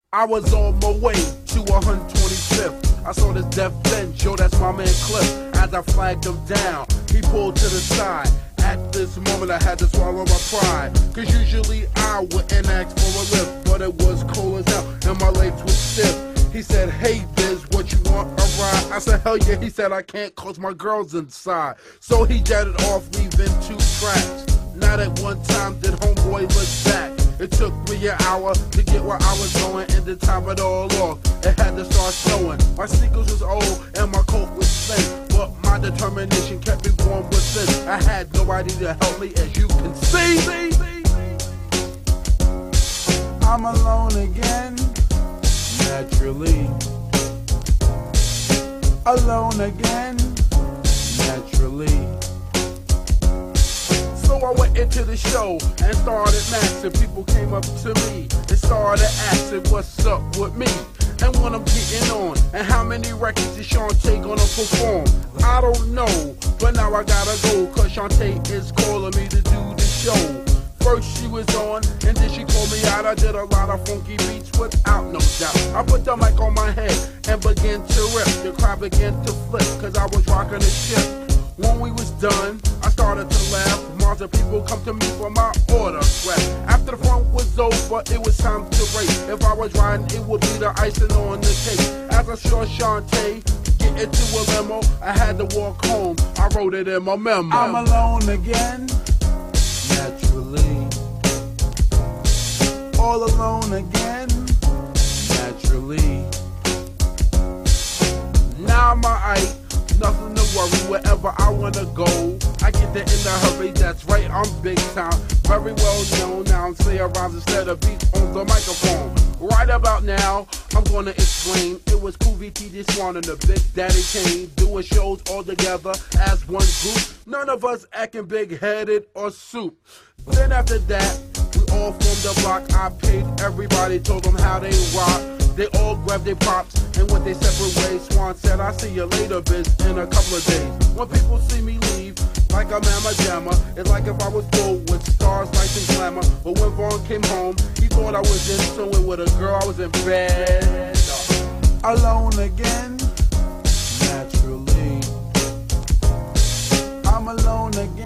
I was on my way to 125th. I saw this deaf bench, yo, that's my man Cliff. As I flagged him down, he pulled to the side. At this moment I had to swallow my pride, cause usually I wouldn't ask for a lift, but it was cold as hell and my legs were stiff. He said, hey Biz, what you want, a ride? I said, hell yeah. He said, I can't cause my girl's inside. So he jetted off, leaving 2 tracks. Not at one time did homeboy look back. It took me an hour to get where I was going, and to top it all off, it had to start snowing. My sneakers was old and my coat was thin, but my determination kept me warm within. I had nobody to help me, as you can see. I'm alone again, naturally. Alone again, naturally. So I went into the show and started maxing. People came up to me and started asking what's up with me and what I'm getting on, and how many records is Shantae gonna perform. I don't know, but now I gotta go, cause Shantae is calling me to do the show. First she was on, and then she called me out. I did a lot of funky beats without no doubt. I put the mic on my head and began to rip. The crowd began to flip, cause I was rocking the ship. When we was done, I started to laugh. Moms of people come to me for my autograph. After the fun was over, it was time to race. If I was riding, it would be the icing on the cake. As I saw Shantae get into a limo, I had to walk home. I wrote it in my memo. I'm alone again, naturally. All alone again, naturally. Now I'm alright. Nothing to worry, wherever I wanna go, I get there in a hurry, that's right, I'm big time. Very well known, now I'm saying rhymes instead of beats on the microphone. Right about now, I'm gonna explain. It was Kool VT, this one, and the Big Daddy Kane, doing shows all together as one group. None of us acting big-headed or soup. Then after that, we all formed a block. I paid everybody, told them how they rock. They all grabbed their props and went their separate ways. Swan said, I'll see you later, Biz, in a couple of days. When people see me leave, like a mamma jamma, it's like if I was full with stars, lights, and glamour. But when Vaughn came home, he thought I was in somewhere with a girl. I was in bed, alone again, naturally. I'm alone again.